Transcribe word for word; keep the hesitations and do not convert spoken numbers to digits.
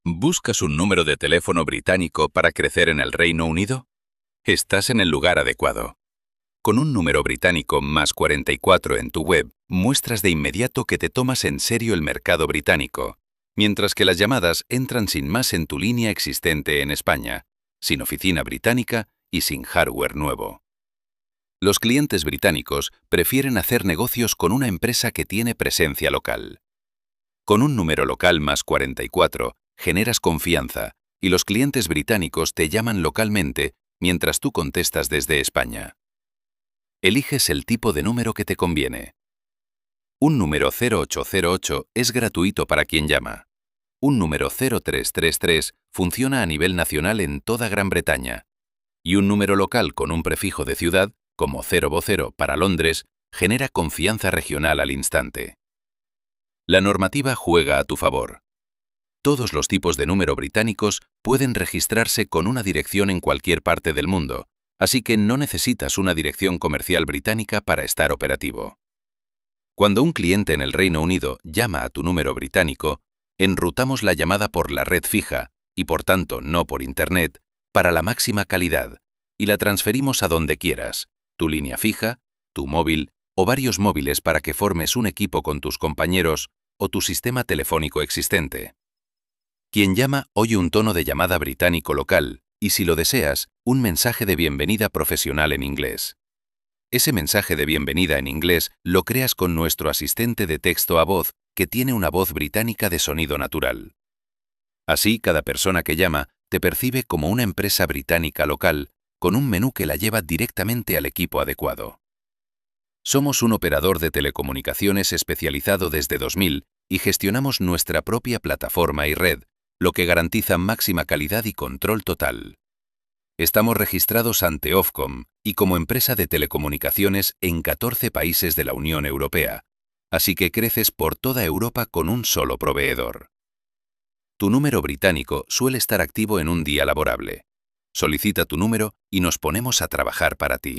¿Buscas un número de teléfono británico para crecer en el Reino Unido? Estás en el lugar adecuado. Con un número británico más cuarenta y cuatro en tu web, muestras de inmediato que te tomas en serio el mercado británico, mientras que las llamadas entran sin más en tu línea existente en España, sin oficina británica y sin hardware nuevo. Los clientes británicos prefieren hacer negocios con una empresa que tiene presencia local. Con un número local más cuarenta y cuatro, generas confianza y los clientes británicos te llaman localmente mientras tú contestas desde España. Eliges el tipo de número que te conviene. Un número cero ocho cero ocho es gratuito para quien llama. Un número cero tres tres tres funciona a nivel nacional en toda Gran Bretaña. Y un número local con un prefijo de ciudad, como cero cero para Londres, genera confianza regional al instante. La normativa juega a tu favor. Todos los tipos de número británicos pueden registrarse con una dirección en cualquier parte del mundo, así que no necesitas una dirección comercial británica para estar operativo. Cuando un cliente en el Reino Unido llama a tu número británico, enrutamos la llamada por la red fija, y por tanto no por Internet, para la máxima calidad, y la transferimos a donde quieras, tu línea fija, tu móvil o varios móviles para que formes un equipo con tus compañeros o tu sistema telefónico existente. Quien llama oye un tono de llamada británico local y, si lo deseas, un mensaje de bienvenida profesional en inglés. Ese mensaje de bienvenida en inglés lo creas con nuestro asistente de texto a voz, que tiene una voz británica de sonido natural. Así, cada persona que llama te percibe como una empresa británica local, con un menú que la lleva directamente al equipo adecuado. Somos un operador de telecomunicaciones especializado desde dos mil y gestionamos nuestra propia plataforma y red, lo que garantiza máxima calidad y control total. Estamos registrados ante Ofcom y como empresa de telecomunicaciones en catorce países de la Unión Europea, así que creces por toda Europa con un solo proveedor. Tu número británico suele estar activo en un día laborable. Solicita tu número y nos ponemos a trabajar para ti.